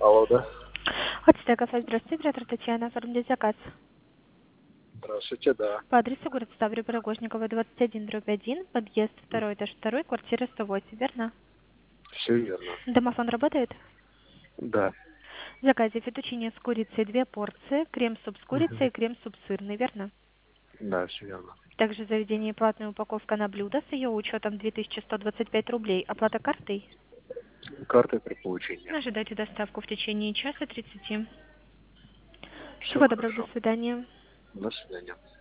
Алло, да? Хотите кафе, здравствуйте, оператор Татьяна, оформить заказ. Здравствуйте, да. По адресу город Ставрия, Пирогожникова, 21/1, подъезд, второй этаж, второй, квартира 108, верно? Все верно. Домофон работает? Да. В заказе фетучини с курицей 2 порции, крем-суп с курицей и крем-суп сырный, верно? Да, все верно. Также в заведении платная упаковка на блюдо с ее учетом 2125 рублей. Оплата картой? Карты при получении. Ожидайте доставку в течение часа 30. Все Всего доброго, до хорошо. свидания. До свидания.